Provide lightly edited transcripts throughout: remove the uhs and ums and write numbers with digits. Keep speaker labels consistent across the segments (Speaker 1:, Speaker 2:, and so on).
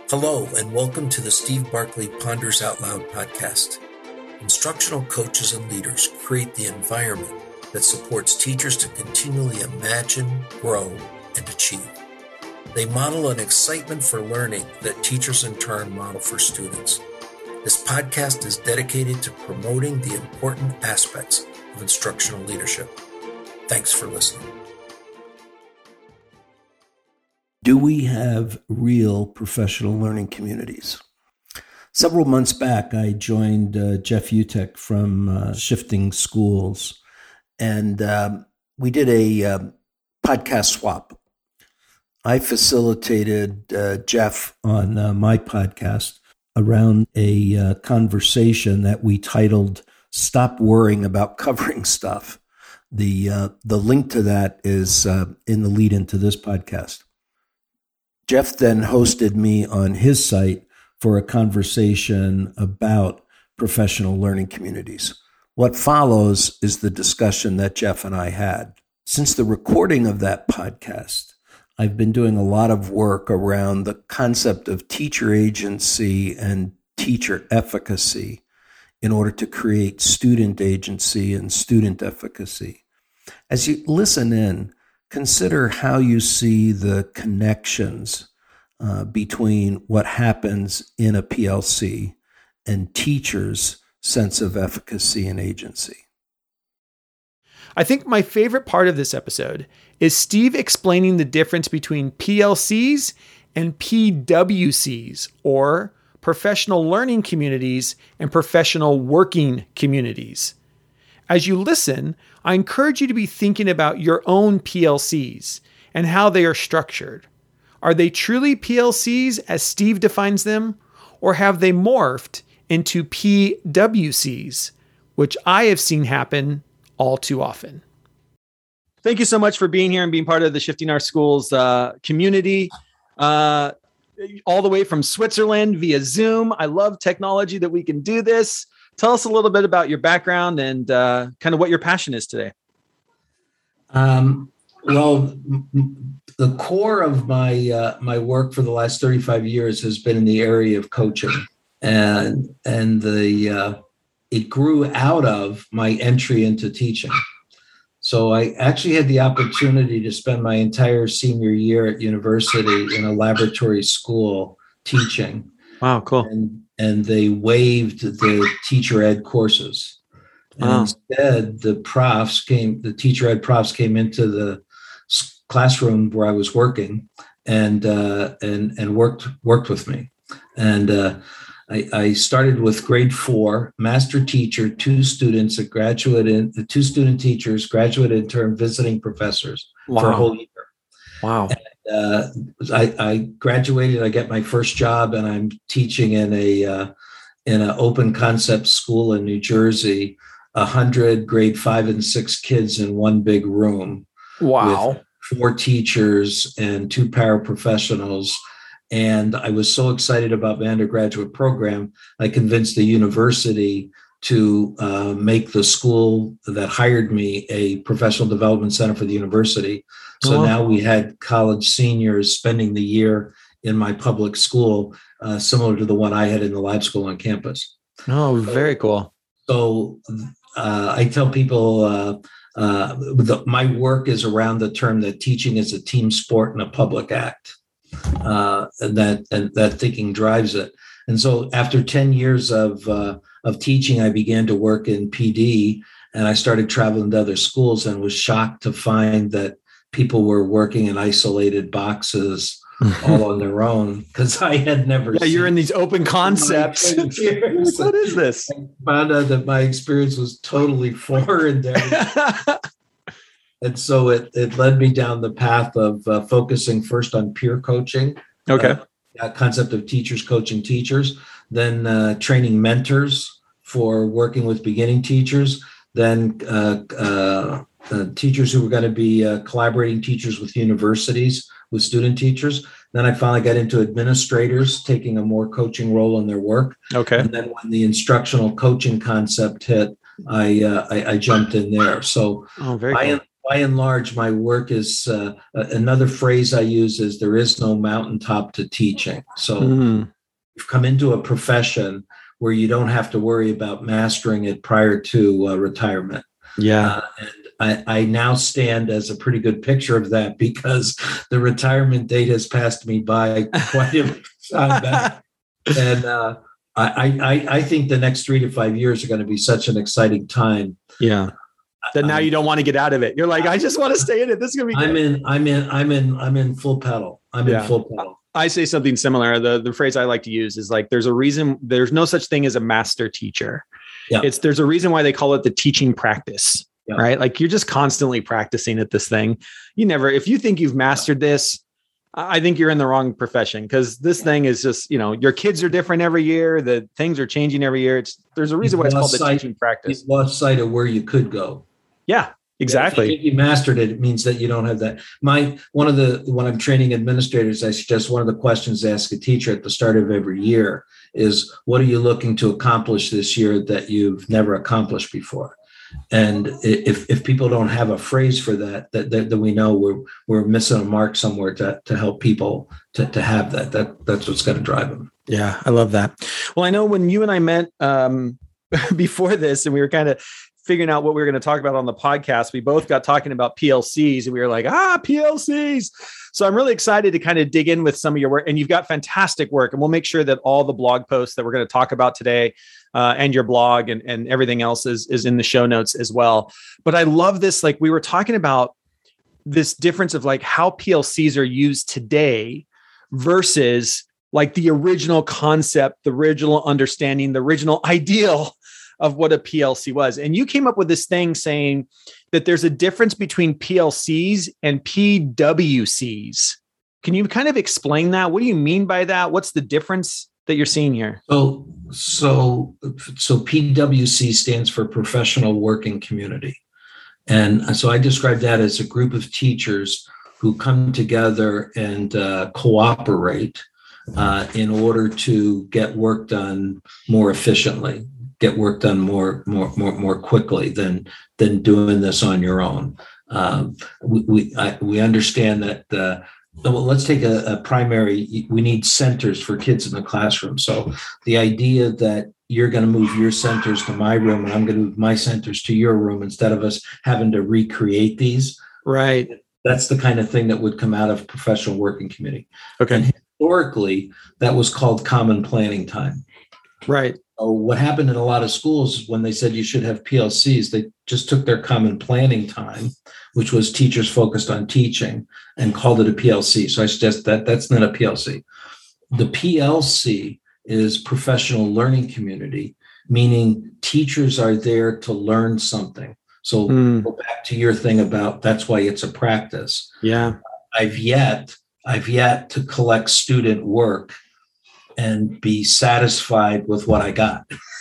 Speaker 1: Hello, and welcome to the Steve Barkley Ponders Out Loud podcast. Instructional coaches and leaders create the environment that supports teachers to continually imagine, grow, and achieve. They model an excitement for learning that teachers in turn model for students. This podcast is dedicated to promoting the important aspects of instructional leadership. Thanks for listening. Do we have real professional learning communities? Several months back, I joined Jeff Utecht from Shifting Schools, and we did a podcast swap. I facilitated Jeff on my podcast around a conversation that we titled "Stop Worrying About Covering Stuff." The link to that is in the lead into this podcast. Jeff then hosted me on his site for a conversation about professional learning communities. What follows is the discussion that Jeff and I had. Since the recording of that podcast, I've been doing a lot of work around the concept of teacher agency and teacher efficacy in order to create student agency and student efficacy. As you listen in, consider how you see the connections between what happens in a PLC and teachers' sense of efficacy and agency.
Speaker 2: I think my favorite part of this episode is Steve explaining the difference between PLCs and PWCs, or professional learning communities and professional working communities. As you listen, I encourage you to be thinking about your own PLCs and how they are structured. Are they truly PLCs as Steve defines them, or have they morphed into PWCs, which I have seen happen all too often? Thank you so much for being here and being part of the Shifting Our Schools community, all the way from Switzerland via Zoom. I love technology that we can do this. Tell us a little bit about your background and kind of what your passion is today.
Speaker 1: Well, the core of my work for the last 35 years has been in the area of coaching, and it grew out of my entry into teaching. So I actually had the opportunity to spend my entire senior year at university in a laboratory school teaching.
Speaker 2: Wow, cool.
Speaker 1: And they waived the teacher ed courses. And instead, the teacher ed profs came into the classroom where I was working and worked with me. And I started with grade 4, master teacher, 2 students, two student teachers, graduate intern, visiting professors for a whole year.
Speaker 2: Wow.
Speaker 1: I graduated. I get my first job, and I'm teaching in an open concept school in New Jersey, 100 grade 5 and 6 kids in one big room.
Speaker 2: Wow.
Speaker 1: With 4 teachers and 2 paraprofessionals. And I was so excited about my undergraduate program, I convinced the university to make the school that hired me a professional development center for the university. So now we had college seniors spending the year in my public school, similar to the one I had in the lab school on campus.
Speaker 2: Oh, very cool.
Speaker 1: So I tell people my work is around the term that teaching is a team sport and a public act. And that thinking drives it. And so after 10 years of teaching, I began to work in PD, and I started traveling to other schools and was shocked to find that people were working in isolated boxes all on their own, because I had never seen.
Speaker 2: You're in these open concepts. What is this?
Speaker 1: I found out that my experience was totally foreign there. And so it led me down the path of focusing first on peer coaching.
Speaker 2: Okay.
Speaker 1: That concept of teachers coaching teachers, then training mentors for working with beginning teachers, then teachers who were going to be collaborating teachers with universities, with student teachers. Then I finally got into administrators taking a more coaching role in their work.
Speaker 2: Okay.
Speaker 1: And then when the instructional coaching concept hit, I jumped in there. So
Speaker 2: very cool.
Speaker 1: by and large, my work is another phrase I use is there is no mountaintop to teaching. So you've come into a profession where you don't have to worry about mastering it prior to retirement.
Speaker 2: Yeah.
Speaker 1: And I now stand as a pretty good picture of that because the retirement date has passed me by quite a time back. And I think the next 3 to 5 years are going to be such an exciting time.
Speaker 2: Yeah. That now you don't want to get out of it. You're like, I just want to stay in it. This is going to be good.
Speaker 1: I'm in full pedal. In full pedal.
Speaker 2: I say something similar. The phrase I like to use is like, there's no such thing as a master teacher.
Speaker 1: Yeah.
Speaker 2: There's a reason why they call it the teaching practice, right? Like you're just constantly practicing at this thing. If you think you've mastered this, I think you're in the wrong profession because this thing is just, your kids are different every year. The things are changing every year. There's a reason why it's called the teaching practice.
Speaker 1: You've lost sight of where you could go.
Speaker 2: Yeah, exactly.
Speaker 1: If you think you mastered it, it means that you don't have that. When I'm training administrators, I suggest one of the questions to ask a teacher at the start of every year is, what are you looking to accomplish this year that you've never accomplished before? And if people don't have a phrase for that, then we know we're missing a mark somewhere to help people to have that. That's what's going to drive them.
Speaker 2: Yeah, I love that. Well, I know when you and I met before this, and we were kind of figuring out what we were going to talk about on the podcast, we both got talking about PLCs, and we were like, PLCs. So I'm really excited to kind of dig in with some of your work, and you've got fantastic work, and we'll make sure that all the blog posts that we're going to talk about today and your blog and everything else is in the show notes as well. But I love this. Like we were talking about this difference of like how PLCs are used today versus like the original concept, the original understanding, the original ideal of what a PLC was. And you came up with this thing saying that there's a difference between PLCs and PWCs. Can you kind of explain that? What do you mean by that? What's the difference that you're seeing here?
Speaker 1: So PWC stands for Professional Working Community. And so I describe that as a group of teachers who come together and cooperate in order to get work done more efficiently, get work done more quickly than doing this on your own. We understand that. Well, let's take a primary. We need centers for kids in the classroom. So the idea that you're going to move your centers to my room and I'm going to move my centers to your room instead of us having to recreate these.
Speaker 2: Right.
Speaker 1: That's the kind of thing that would come out of Professional Working Committee.
Speaker 2: Okay.
Speaker 1: And historically, that was called common planning time.
Speaker 2: Right.
Speaker 1: So what happened in a lot of schools when they said you should have PLCs, they just took their common planning time, which was teachers focused on teaching, and called it a PLC. So I suggest that that's not a PLC. The PLC is Professional Learning Community, meaning teachers are there to learn something. So go back to your thing about that's why it's a practice.
Speaker 2: Yeah.
Speaker 1: I've yet to collect student work and be satisfied with what I got.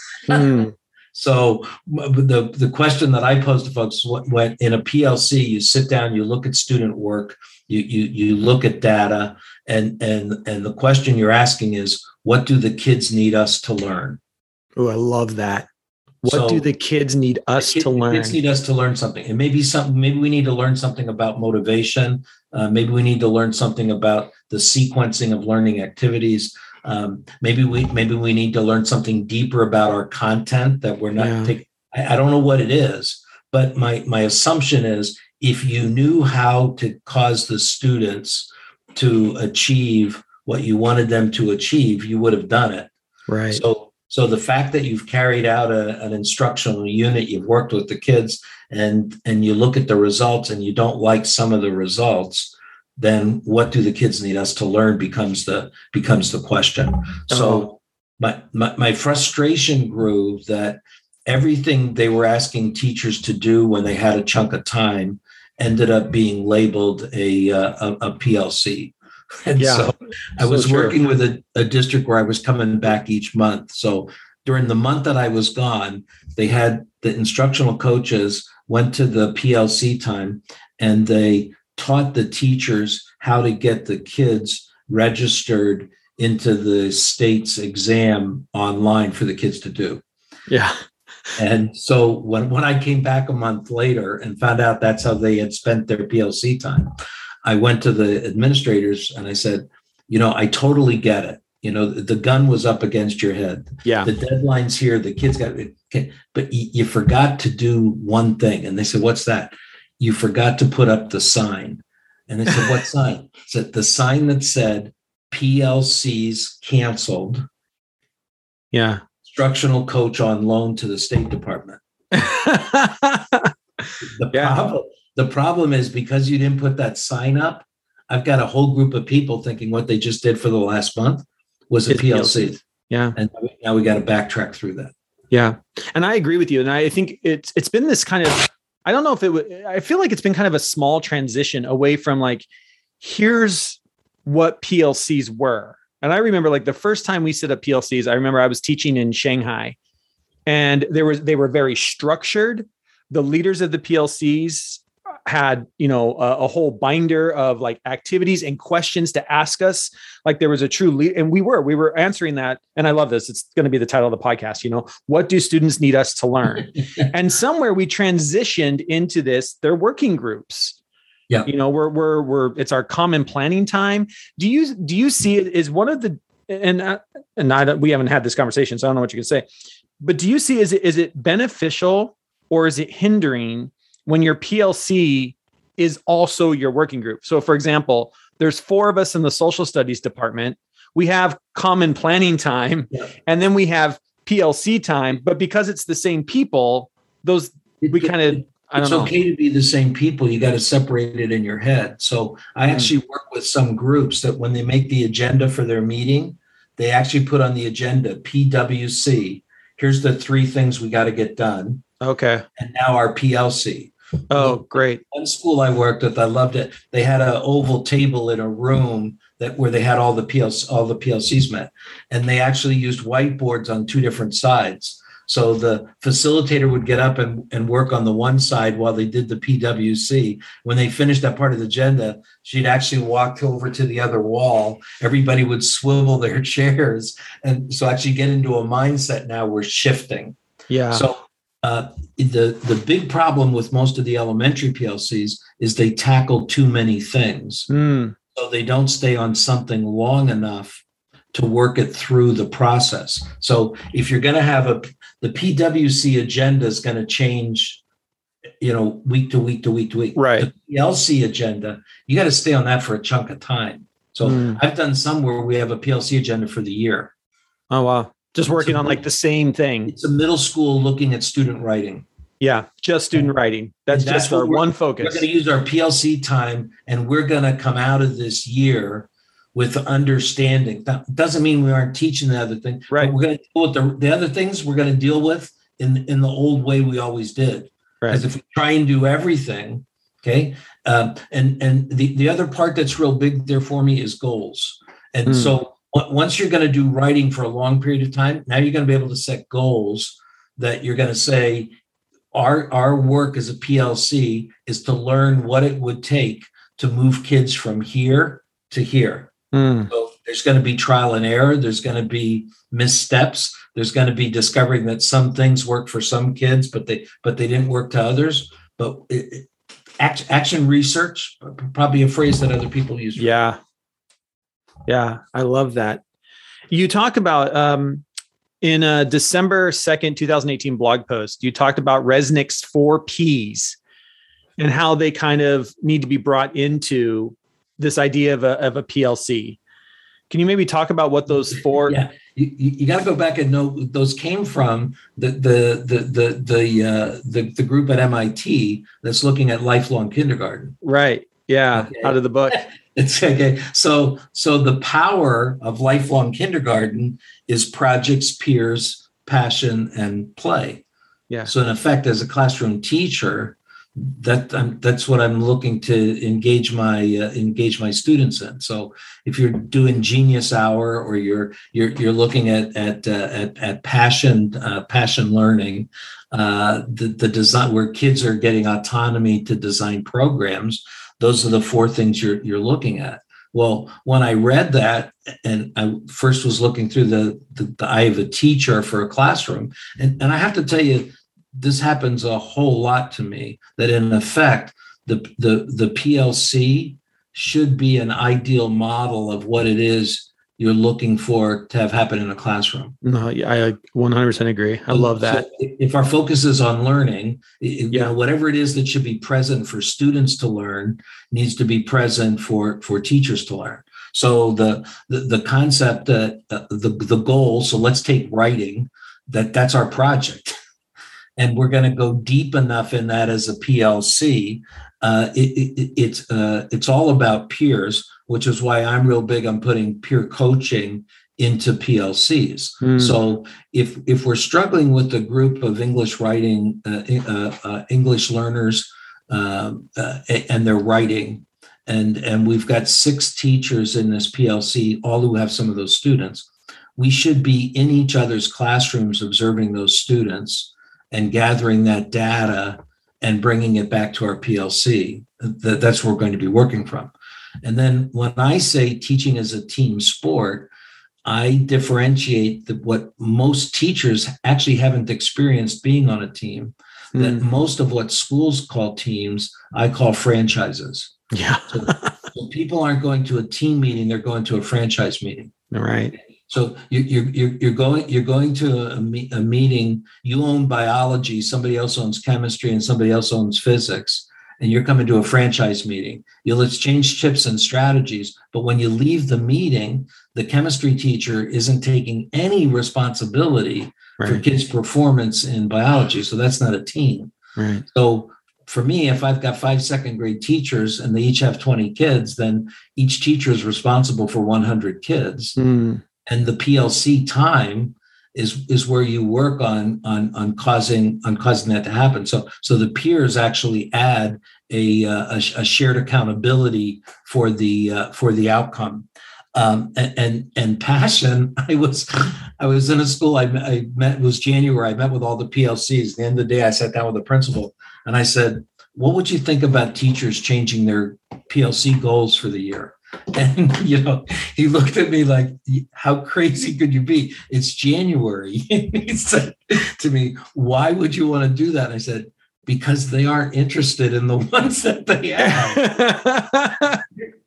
Speaker 1: So the question that I pose to folks, when in a PLC, you sit down, you look at student work, you look at data, and the question you're asking is, what do the kids need us to learn?
Speaker 2: Oh, I love that. What do the kids need us to learn?
Speaker 1: Kids need us to learn something. And maybe we need to learn something about motivation. Maybe we need to learn something about the sequencing of learning activities. Maybe we need to learn something deeper about our content that we're not taking. I don't know what it is, but my assumption is if you knew how to cause the students to achieve what you wanted them to achieve, you would have done it.
Speaker 2: Right.
Speaker 1: So the fact that you've carried out an instructional unit, you've worked with the kids, and you look at the results and you don't like some of the results, then what do the kids need us to learn becomes the question. So my frustration grew that everything they were asking teachers to do when they had a chunk of time ended up being labeled a PLC. And so I was working with a district where I was coming back each month. So during the month that I was gone, they had the instructional coaches went to the PLC time and they taught the teachers how to get the kids registered into the state's exam online for the kids to do.
Speaker 2: Yeah.
Speaker 1: And so when I came back a month later and found out that's how they had spent their PLC time, I went to the administrators and I said, I totally get it. The gun was up against your head.
Speaker 2: Yeah.
Speaker 1: The deadline's here. The kids got it. But you forgot to do one thing. And they said, what's that? You forgot to put up the sign. And they said, what sign? I said, the sign that said PLC's canceled.
Speaker 2: Yeah.
Speaker 1: Instructional coach on loan to the State Department. The problem is because you didn't put that sign up, I've got a whole group of people thinking what they just did for the last month was a PLC.
Speaker 2: Yeah.
Speaker 1: And now we got to backtrack through that.
Speaker 2: Yeah. And I agree with you. And I think it's been this kind of, I don't know if I feel like it's been kind of a small transition away from like, here's what PLCs were. And I remember like the first time we set up PLCs, I remember I was teaching in Shanghai and they were very structured. The leaders of the PLCs had, a whole binder of like activities and questions to ask us. Like there was a true lead, and we were answering that. And I love this. It's going to be the title of the podcast. What do students need us to learn? And somewhere we transitioned into this, they're working groups. Yeah. We're it's our common planning time. Do you see it as one of the, we haven't had this conversation, so I don't know what you can say, but do you see, is it beneficial or is it hindering when your PLC is also your working group? So for example, there's 4 of us in the social studies department. We have common planning time, and then we have PLC time, but because it's the same people, it's
Speaker 1: okay to be the same people. You got to separate it in your head. So I actually work with some groups that when they make the agenda for their meeting, they actually put on the agenda PWC. Here's the 3 things we got to get done.
Speaker 2: Okay.
Speaker 1: And now our PLC.
Speaker 2: Oh, great.
Speaker 1: One school I worked with, I loved it. They had an oval table in a room where they had all the PLCs met. And they actually used whiteboards on 2 different sides. So the facilitator would get up and work on the one side while they did the PWC. When they finished that part of the agenda, she'd actually walk over to the other wall. Everybody would swivel their chairs. And so actually get into a mindset now we're shifting.
Speaker 2: Yeah.
Speaker 1: So the big problem with most of the elementary PLCs is they tackle too many things. So they don't stay on something long enough to work it through the process. So if you're going to have the PWC agenda is going to change, week to week to week to week.
Speaker 2: Right.
Speaker 1: The PLC agenda, you got to stay on that for a chunk of time. So I've done some where we have a PLC agenda for the year.
Speaker 2: Oh, wow. Just working on like the same thing.
Speaker 1: It's a middle school looking at student writing.
Speaker 2: Yeah, just student writing. That's just our one focus.
Speaker 1: We're going to use our PLC time, and we're going to come out of this year with understanding. That doesn't mean we aren't teaching the other thing.
Speaker 2: Right.
Speaker 1: We're going to deal with the other things we're going to deal with in the old way we always did.
Speaker 2: Right.
Speaker 1: Because if we try and do everything, okay. And the other part that's real big there for me is goals. And so once you're going to do writing for a long period of time, now you're going to be able to set goals that you're going to say, our work as a PLC is to learn what it would take to move kids from here to here. So there's going to be trial and error. There's going to be missteps. There's going to be discovering that some things work for some kids, but they didn't work to others. But action research, probably a phrase that other people use.
Speaker 2: Yeah. Yeah. I love that. You talk about, in a December 2nd, 2018 blog post, you talked about Resnick's 4 Ps and how they kind of need to be brought into this idea of a PLC. Can you maybe talk about what those 4?
Speaker 1: Yeah, you got to go back and know those came from the group at MIT that's looking at lifelong kindergarten.
Speaker 2: Right. Yeah. Okay. Out of the book.
Speaker 1: It's okay. So the power of lifelong kindergarten is projects, peers, passion, and play.
Speaker 2: Yeah.
Speaker 1: So in effect, as a classroom teacher, that's what I'm looking to engage my students in. So if you're doing Genius Hour or you're looking at passion learning, the design where kids are getting autonomy to design programs, those are the 4 things you're looking at. Well, when I read that, and I first was looking through the eye of a teacher for a classroom, and I have to tell you, this happens a whole lot to me, that in effect, the PLC should be an ideal model of what it is you're looking for to have happen in a classroom.
Speaker 2: No, I 100% agree. I love that.
Speaker 1: So if our focus is on learning, you know, whatever it is that should be present for students to learn needs to be present for teachers to learn. So the concept, the goal. So let's take writing. That's our project, and we're going to go deep enough in that as a PLC. It's all about peers, which is why I'm real big on putting peer coaching into PLCs. So if we're struggling with a group of English writing, English learners, and they're writing, and we've got 6 teachers in this PLC, all who have some of those students, we should be in each other's classrooms observing those students and gathering that data and bringing it back to our PLC. That's where we're going to be working from. And then when I say teaching is a team sport, I differentiate what most teachers actually haven't experienced being on a team. That most of what schools call teams, I call franchises.
Speaker 2: Yeah.
Speaker 1: So people aren't going to a team meeting; they're going to a franchise meeting.
Speaker 2: All right.
Speaker 1: So you're going to a meeting. You own biology, somebody else owns chemistry, and somebody else owns physics. And you're coming to a franchise meeting. You'll exchange tips and strategies, but when you leave the meeting, the chemistry teacher isn't taking any responsibility for kids' performance in biology. So that's not a team.
Speaker 2: Right.
Speaker 1: So for me, if I've got 5 second grade teachers and they each have 20 kids, then each teacher is responsible for 100 kids. And the PLC time is where you work on causing that to happen. So the peers actually add a shared accountability for the outcome. And passion. I was in a school. I met. It was January. I met with all the PLCs. At the end of the day, I sat down with the principal and I said, "What would you think about teachers changing their PLC goals for the year?" And, he looked at me like, "How crazy could you be? It's January." He said to me, "Why would you want to do that?" And I said, "Because they aren't interested in the ones that they have."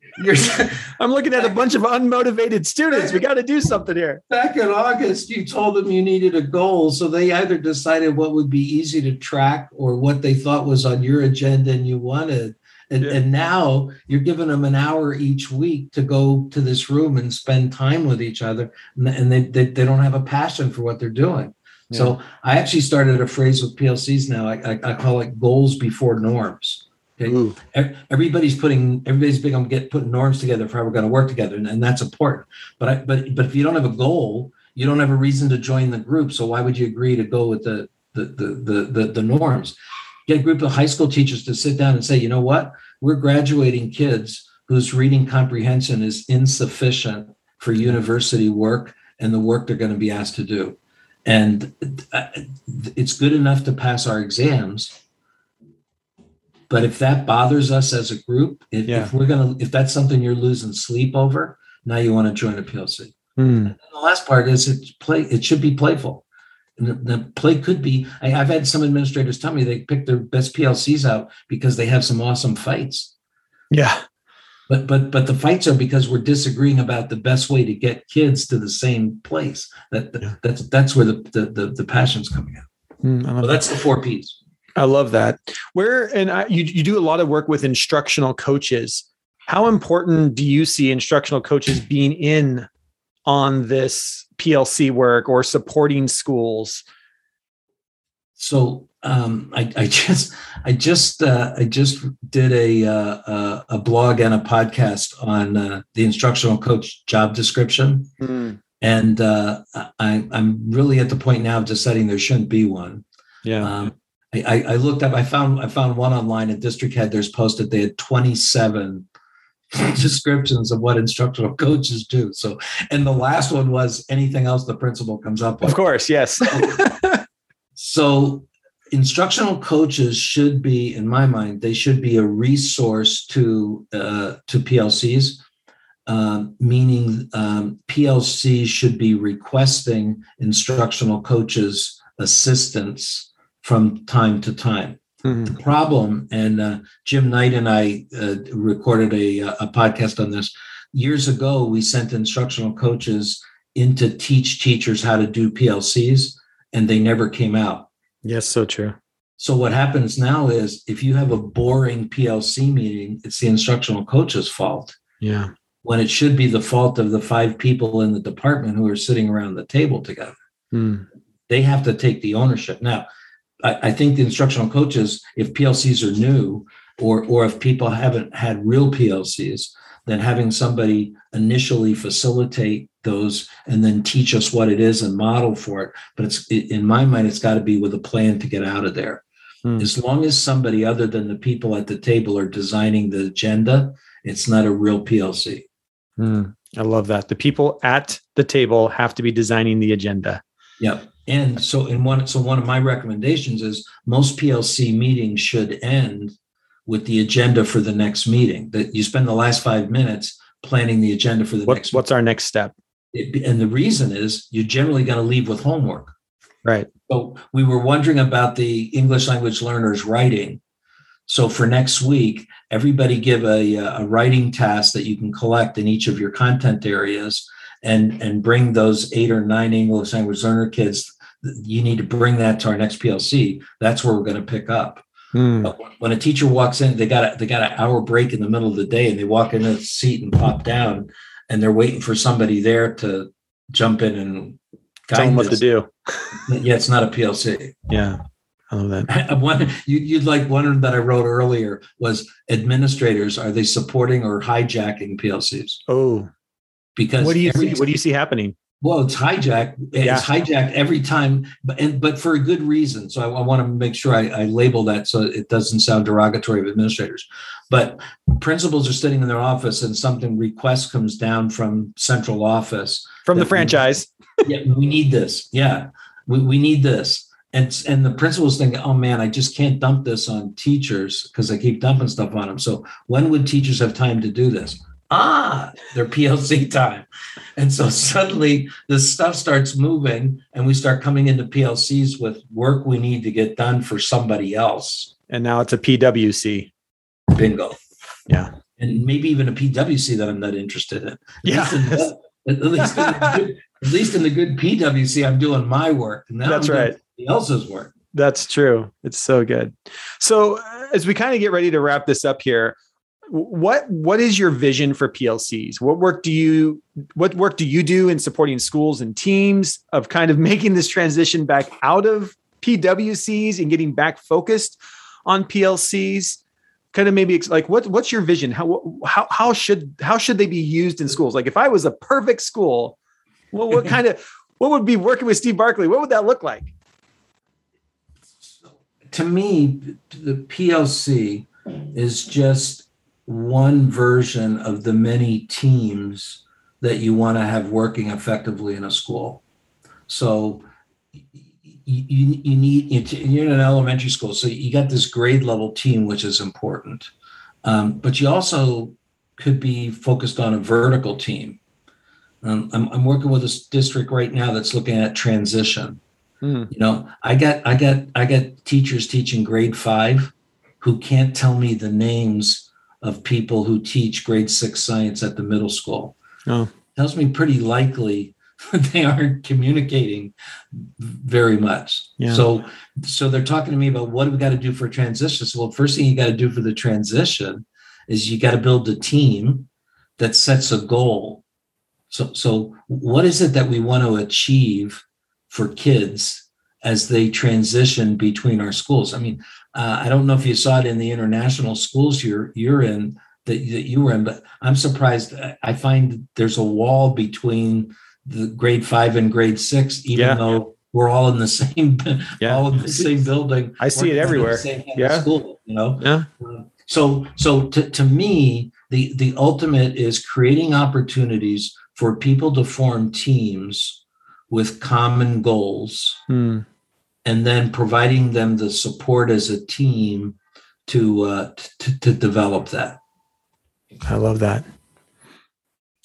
Speaker 2: I'm looking at a bunch of unmotivated students. We got to do something here.
Speaker 1: Back in August, you told them you needed a goal. So they either decided what would be easy to track or what they thought was on your agenda and you wanted. And now you're giving them an hour each week to go to this room and spend time with each other. And they don't have a passion for what they're doing. Yeah. So I actually started a phrase with PLCs now. I call it goals before norms. Okay. Everybody's big on putting norms together for how we're going to work together, and that's important. But if you don't have a goal, you don't have a reason to join the group. So why would you agree to go with the norms? Get a group of high school teachers to sit down and say, you know what, we're graduating kids whose reading comprehension is insufficient for university work and the work they're going to be asked to do, and it's good enough to pass our exams. But if that bothers us as a group, if that's something you're losing sleep over, now you want to join a PLC. And the last part is it should be playful. And the play could be, I've had some administrators tell me they pick their best PLCs out because they have some awesome fights.
Speaker 2: Yeah.
Speaker 1: But the fights are because we're disagreeing about the best way to get kids to the same place. That's where the passion's coming out. So that's the 4 Ps.
Speaker 2: I love that. You do a lot of work with instructional coaches. How important do you see instructional coaches being in on this PLC work or supporting schools?
Speaker 1: So I just did a blog and a podcast on the instructional coach job description, and I'm really at the point now of deciding there shouldn't be one.
Speaker 2: Yeah.
Speaker 1: I looked up. I found one online at District Head. Posted. They had 27 descriptions of what instructional coaches do. So, and the last one was anything else the principal comes up with.
Speaker 2: Of course, yes.
Speaker 1: So, instructional coaches should be, in my mind, they should be a resource to PLCs. meaning PLC should be requesting instructional coaches' assistance from time to time. The problem, and Jim Knight and I recorded a podcast on this. Years ago, we sent instructional coaches in to teach teachers how to do PLCs, and they never came out.
Speaker 2: Yes, so true.
Speaker 1: So what happens now is if you have a boring PLC meeting, it's the instructional coach's fault.
Speaker 2: Yeah.
Speaker 1: When it should be the fault of the 5 people in the department who are sitting around the table together. They have to take the ownership. Now, I think the instructional coaches, if PLCs are new or if people haven't had real PLCs, then having somebody initially facilitate those and then teach us what it is and model for it. But in my mind, it's got to be with a plan to get out of there. As long as somebody other than the people at the table are designing the agenda, it's not a real PLC.
Speaker 2: I love that. The people at the table have to be designing the agenda.
Speaker 1: Yep. And so one of my recommendations is most PLC meetings should end with the agenda for the next meeting. That you spend the last 5 minutes planning the agenda for the next.
Speaker 2: What's our next step?
Speaker 1: And the reason is you're generally going to leave with homework.
Speaker 2: Right.
Speaker 1: So we were wondering about the English language learners writing. So for next week, everybody give a writing task that you can collect in each of your content areas and bring those 8 or 9 English language learner kids. You need to bring that to our next PLC. That's where we're going to pick up. When a teacher walks in, they got an hour break in the middle of the day and they walk into the seat and pop down and they're waiting for somebody there to jump in and
Speaker 2: tell them what to do.
Speaker 1: Yeah, it's not a PLC.
Speaker 2: Yeah. I love that.
Speaker 1: You'd like one that I wrote earlier was administrators. Are they supporting or hijacking PLCs?
Speaker 2: Oh,
Speaker 1: because
Speaker 2: what do you see happening?
Speaker 1: Well, it's hijacked. It's hijacked every time, but for a good reason. So I want to make sure I label that so it doesn't sound derogatory of administrators. But principals are sitting in their office and request comes down from central office.
Speaker 2: From the franchise.
Speaker 1: We need this. Yeah, we need this. And the principals think, oh man, I just can't dump this on teachers because I keep dumping stuff on them. So when would teachers have time to do this? Their PLC time. And so suddenly this stuff starts moving and we start coming into PLCs with work we need to get done for somebody else.
Speaker 2: And now it's a PWC.
Speaker 1: Bingo.
Speaker 2: Yeah.
Speaker 1: And maybe even a PWC that I'm not interested in. At least in the good PWC, I'm doing my work. Now
Speaker 2: that's right.
Speaker 1: Somebody else's work.
Speaker 2: That's true. It's so good. So as we kind of get ready to wrap this up here, what is your vision for PLCs? What work do you do in supporting schools and teams of kind of making this transition back out of PWCs and getting back focused on PLCs? Kind of maybe like what's your vision? How should they be used in schools? Like if I was a perfect school, what would be working with Steve Barkley? What would that look like?
Speaker 1: To me, the PLC is just one version of the many teams that you want to have working effectively in a school. So you're in an elementary school, so you got this grade level team, which is important. But you also could be focused on a vertical team. I'm working with a district right now that's looking at transition. I got teachers teaching grade 5 who can't tell me the names of people who teach grade 6 science at the middle school. Tells me pretty likely they aren't communicating very much. Yeah. So they're talking to me about what do we got to do for transition. So, well, first thing you got to do for the transition is you got to build a team that sets a goal. So what is it that we want to achieve for kids as they transition between our schools? I mean, I don't know if you saw it in the international schools you're in that you were in, but I'm surprised. I find there's a wall between the grade 5 and grade 6, even though we're all in the same, all in the same building.
Speaker 2: I see it everywhere.
Speaker 1: School, So to me, the ultimate is creating opportunities for people to form teams with common goals, and then providing them the support as a team to develop that.
Speaker 2: I love that.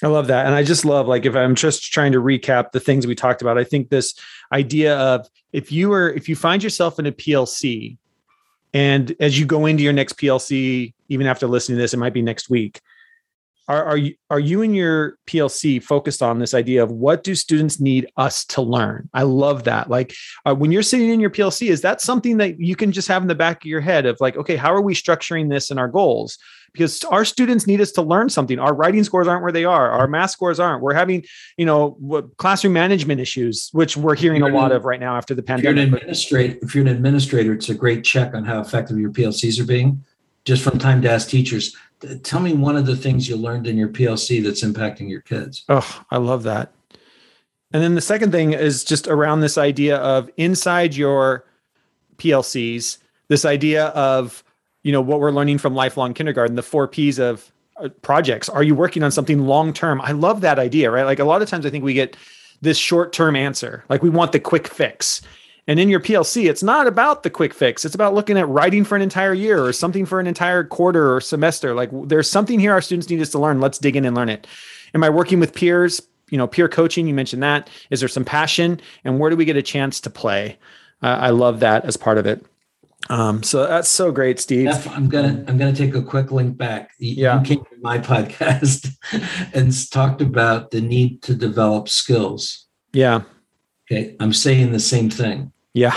Speaker 2: I love that. And I just love, like, if I'm just trying to recap the things we talked about, I think this idea of if you find yourself in a PLC, and as you go into your next PLC, even after listening to this, it might be next week. Are you in your PLC focused on this idea of what do students need us to learn? I love that. Like when you're sitting in your PLC, is that something that you can just have in the back of your head of like, okay, how are we structuring this in our goals? Because our students need us to learn something. Our writing scores aren't where they are. Our math scores aren't. We're having, classroom management issues, which we're hearing a lot of right now after the pandemic.
Speaker 3: If you're an administrator, it's a great check on how effective your PLCs are being. Just from time to ask teachers, tell me one of the things you learned in your PLC that's impacting your kids.
Speaker 2: Oh, I love that. And then the second thing is just around this idea of inside your PLCs, this idea of, what we're learning from lifelong kindergarten, the 4 Ps of projects. Are you working on something long-term? I love that idea, right? Like a lot of times I think we get this short-term answer. Like we want the quick fix. And in your PLC, it's not about the quick fix. It's about looking at writing for an entire year or something for an entire quarter or semester. Like there's something here our students need us to learn. Let's dig in and learn it. Am I working with peers? Peer coaching, you mentioned that. Is there some passion? And where do we get a chance to play? I love that as part of it. So that's so great, Steve.
Speaker 3: Jeff, I'm gonna take a quick link back. You came to my podcast and talked about the need to develop skills.
Speaker 2: Yeah.
Speaker 3: Okay, I'm saying the same thing.
Speaker 2: Yeah.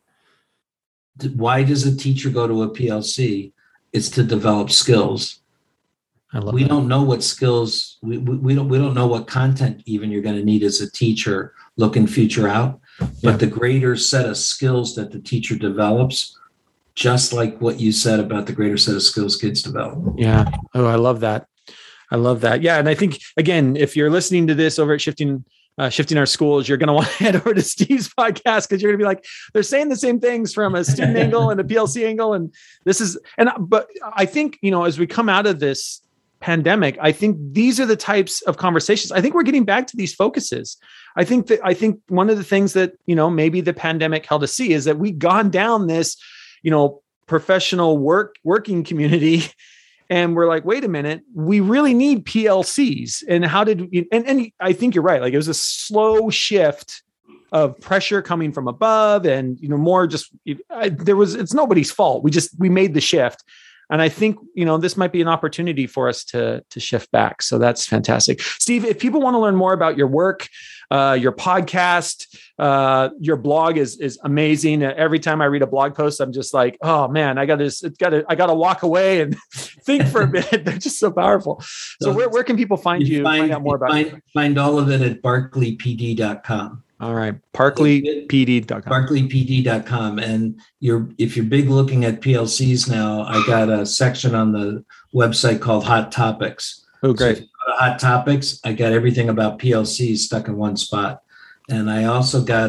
Speaker 3: Why does a teacher go to a PLC? It's to develop skills. We don't know what skills, we don't know what content even you're going to need as a teacher looking future out. But the greater set of skills that the teacher develops, just like what you said about the greater set of skills kids develop.
Speaker 2: Yeah. Oh, I love that. Yeah. And I think, again, if you're listening to this over at Shifting Our Schools, you're going to want to head over to Steve's podcast because you're going to be like, they're saying the same things from a student angle and a PLC angle. And but I think, as we come out of this pandemic, I think these are the types of conversations. I think we're getting back to these focuses. I think one of the things that, maybe the pandemic held us see is that we've gone down this, professional working community. And we're like, wait a minute, we really need PLCs. And how did we, and I think you're right. Like it was a slow shift of pressure coming from above and, more just, it's nobody's fault. We made the shift. And I think, this might be an opportunity for us to shift back. So that's fantastic. Steve, if people want to learn more about your work, your podcast, your blog is amazing. Every time I read a blog post, I'm just like, oh man, I got to walk away and think for a minute. They're just so powerful. So where can people find you? Find out more about you?
Speaker 3: Find all of it at barclaypd.com.
Speaker 2: All right. barclaypd.com.
Speaker 3: barclaypd.com. And if you're big looking at PLCs now, I got a section on the website called Hot Topics.
Speaker 2: Oh, great.
Speaker 3: So Hot Topics, I got everything about PLCs stuck in one spot. And I also got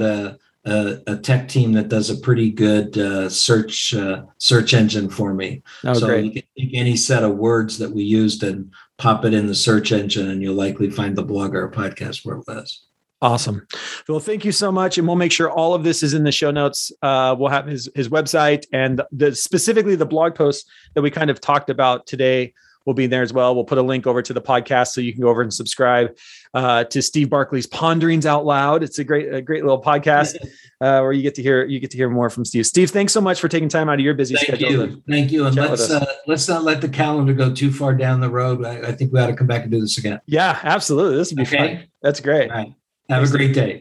Speaker 3: a tech team that does a pretty good search engine for me.
Speaker 2: Oh,
Speaker 3: so
Speaker 2: great.
Speaker 3: You can take any set of words that we used and pop it in the search engine, and you'll likely find the blog or podcast where it was.
Speaker 2: Awesome. Well, thank you so much. And we'll make sure all of this is in the show notes. We'll have his website and specifically the blog post that we kind of talked about today will be there as well. We'll put a link over to the podcast so you can go over and subscribe to Steve Barclay's Ponderings Out Loud. It's a great little podcast where you get to hear more from Steve. Steve, thanks so much for taking time out of your busy schedule.
Speaker 3: Thank you. And let's not let the calendar go too far down the road. I think we ought to come back and do this again.
Speaker 2: Yeah, absolutely. This would be fun. That's great.
Speaker 3: All right. Have a great day.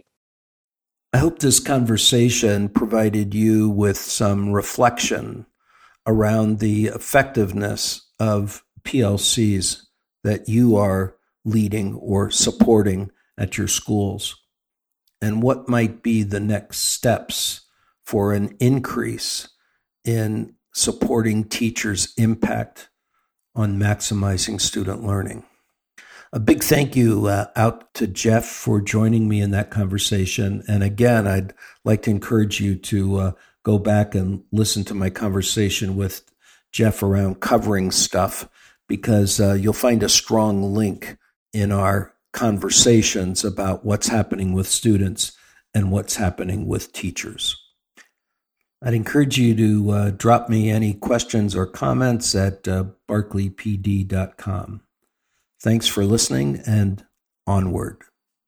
Speaker 1: I hope this conversation provided you with some reflection around the effectiveness of PLCs that you are leading or supporting at your schools, and what might be the next steps for an increase in supporting teachers' impact on maximizing student learning. A big thank you out to Jeff for joining me in that conversation. And again, I'd like to encourage you to go back and listen to my conversation with Jeff around covering stuff, because you'll find a strong link in our conversations about what's happening with students and what's happening with teachers. I'd encourage you to drop me any questions or comments at barclaypd.com. Thanks for listening, and onward.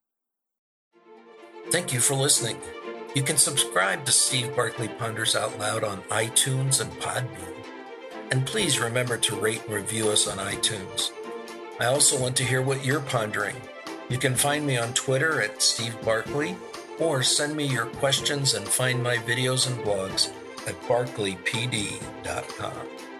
Speaker 4: Thank you for listening. You can subscribe to Steve Barkley Ponders Out Loud on iTunes and Podbean. And please remember to rate and review us on iTunes. I also want to hear what you're pondering. You can find me on Twitter at Steve Barkley, or send me your questions and find my videos and blogs at barkleypd.com.